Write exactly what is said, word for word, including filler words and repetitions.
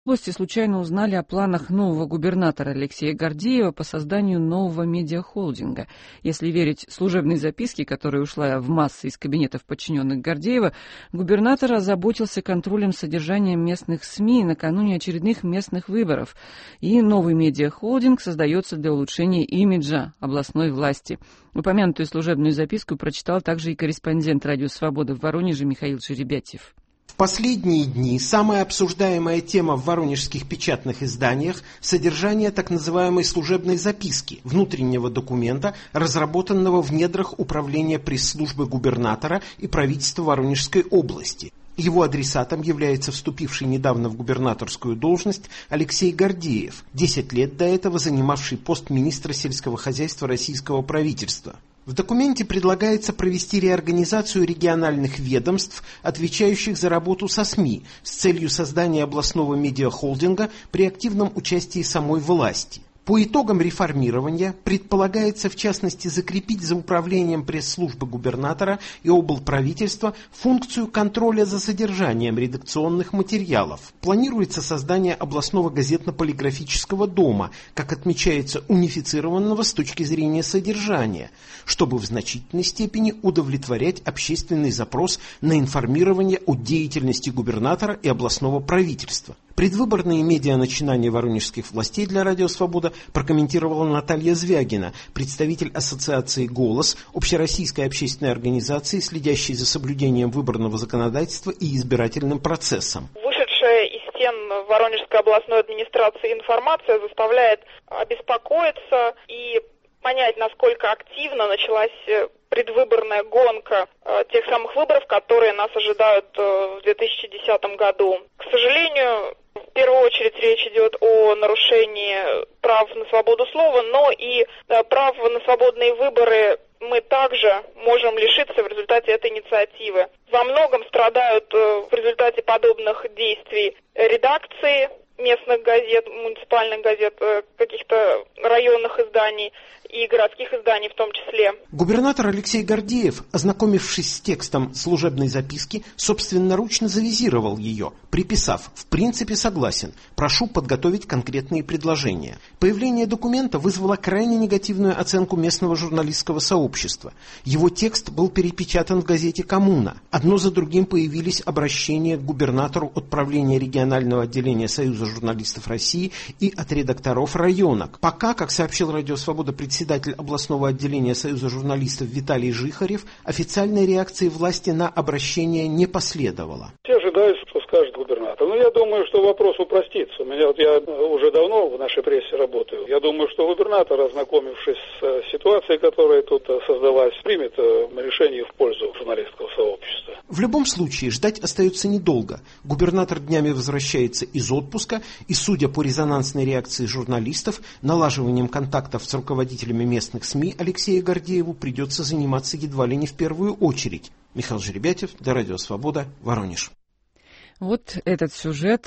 В области случайно узнали о планах нового губернатора Алексея Гордеева по созданию нового медиахолдинга. Если верить служебной записке, которая ушла в массы из кабинетов подчиненных Гордеева, губернатор озаботился контролем содержания местных СМИ накануне очередных местных выборов. И новый медиахолдинг создается для улучшения имиджа областной власти. Упомянутую служебную записку прочитал также и корреспондент «Радио Свобода» в Воронеже Михаил Жеребятьев. В последние дни самая обсуждаемая тема в воронежских печатных изданиях – содержание так называемой служебной записки, внутреннего документа, разработанного в недрах управления пресс-службы губернатора и правительства Воронежской области. Его адресатом является вступивший недавно в губернаторскую должность Алексей Гордеев, десять лет до этого занимавший пост министра сельского хозяйства российского правительства. В документе предлагается провести реорганизацию региональных ведомств, отвечающих за работу со СМИ, с целью создания областного медиахолдинга при активном участии самой власти. По итогам реформирования предполагается, в частности, закрепить за управлением пресс-службы губернатора и облправительства функцию контроля за содержанием редакционных материалов. Планируется создание областного газетно-полиграфического дома, как отмечается, унифицированного с точки зрения содержания, чтобы в значительной степени удовлетворять общественный запрос на информирование о деятельности губернатора и областного правительства. Предвыборные медианачинания воронежских властей для «Радио Свобода» прокомментировала Наталья Звягина, представитель ассоциации «Голос», общероссийской общественной организации, следящей за соблюдением выборного законодательства и избирательным процессом. Вышедшая из стен Воронежской областной администрации информация заставляет обеспокоиться и понять, насколько активно началась предвыборная гонка э, тех самых выборов, которые нас ожидают э, в две тысячи десятом году. К сожалению, в первую очередь речь идет о нарушении прав на свободу слова, но и э, прав на свободные выборы мы также можем лишиться в результате этой инициативы. Во многом страдают э, в результате подобных действий редакции местных газет, муниципальных газет, каких-то районных изданий и городских изданий в том числе. Губернатор Алексей Гордеев, ознакомившись с текстом служебной записки, собственноручно завизировал ее, приписав: «В принципе согласен, прошу подготовить конкретные предложения». Появление документа вызвало крайне негативную оценку местного журналистского сообщества. Его текст был перепечатан в газете «Коммуна». Одно за другим появились обращения к губернатору от правления регионального отделения Союза журналистов России и от редакторов районок. Пока, как сообщил «Радио Свобода» председатель областного отделения Союза журналистов Виталий Жихарев, официальной реакции власти на обращение не последовало. Все ожидают, что скажет губернатор. Но я думаю, что вопрос упростится. У меня, вот я уже давно в нашей прессе работаю. Я думаю, что губернатор, ознакомившись с ситуацией, которая тут создалась, примет решение в пользу журналистского сообщества. В любом случае, ждать остается недолго. Губернатор днями возвращается из отпуска, и, судя по резонансной реакции журналистов, налаживанием контактов с руководителями местных СМИ Алексею Гордееву придется заниматься едва ли не в первую очередь. Михаил Жеребятьев, для «Радио Свобода», Воронеж. Вот этот сюжет